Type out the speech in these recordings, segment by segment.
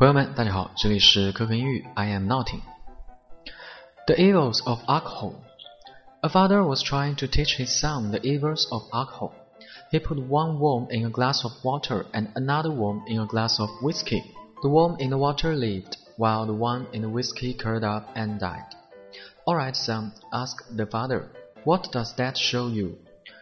朋友们，大家好，这里是可可英语 I am Naughty. The evils of alcohol. A father was trying to teach his son the evils of alcohol. He put one worm in a glass of water and another worm in a glass of whiskey. The worm in the water lived, while the one in the whiskey curled up and died. All right, son, asked the father. What does that show you?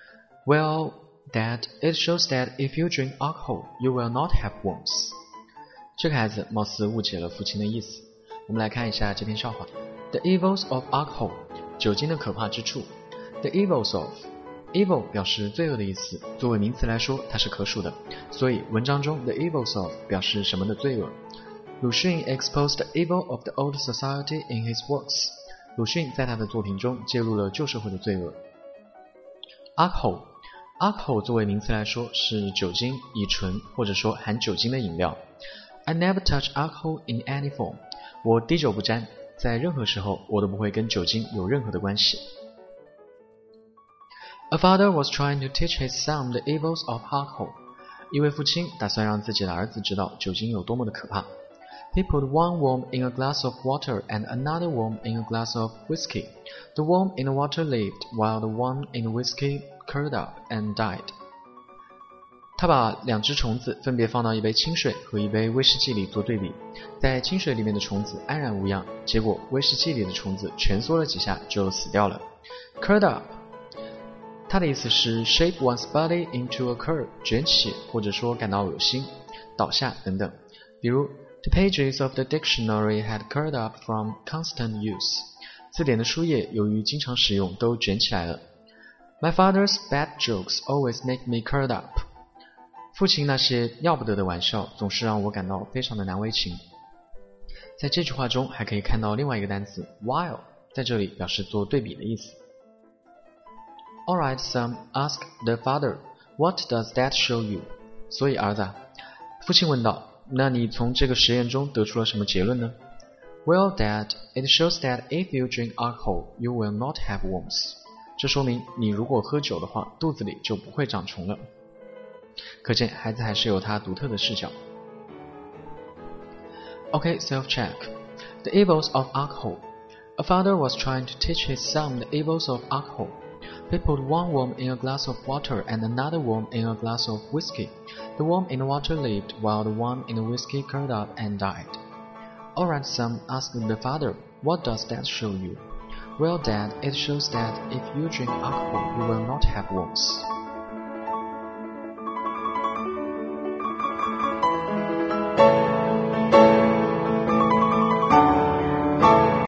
Well, Dad, it shows that if you drink alcohol, you will not have worms. 这个孩子貌似误解了父亲的意思。我们来看一下这篇笑话。The evils of alcohol， 酒精的可怕之处。The evils of evil 表示罪恶的意思，作为名词来说，它是可数的，所以文章中 the evils of 表示什么的罪恶。鲁迅 exposed the evil of the old society in his works。鲁迅在他的作品中揭露了旧社会的罪恶。Alcohol 作为名词来说是酒精、乙醇或者说含酒精的饮料。I never touch alcohol in any form. 我滴酒不沾，在任何时候我都不会跟酒精有任何的关系。A father was trying to teach his son the evils of alcohol. 一位父亲打算让自己的儿子知道酒精有多么的可怕。He put one worm in a glass of water and another worm in a glass of whiskey. The worm in the water lived, while the one in the whiskey curled up and died. 他把两只虫子分别放到一杯清水和一杯威士忌里做对比，在清水里面的虫子安然无恙，结果威士忌里的虫子蜷缩了几下就死掉了。Curled up， 它的意思是 shape one's body into a curve， 卷起或者说感到恶心、倒下等等。比如 The pages of the dictionary had curled up from constant use， 字典的书页由于经常使用都卷起来了。My father's bad jokes always make me curled up。父亲那些要不得的玩笑总是让我感到非常的难为情。在这句话中还可以看到另外一个单词 while， 在这里表示做对比的意思。All right, son, asked the father, what does that show you? 所以儿子，父亲问道，那你从这个实验中得出了什么结论呢？ Well, Dad, it shows that if you drink alcohol, you will not have worms. 这说明你如果喝酒的话，肚子里就不会长虫了。可见孩子还是有他独特的视角。Okay, self-check. The evils of alcohol. A father was trying to teach his son the evils of alcohol. He put one worm in a glass of water and another worm in a glass of whiskey. The worm in the water lived, while the one in the whiskey curled up and died. All right, son, asked the father, what does that show you? Well, Dad, it shows that if you drink alcohol, you will not have worms.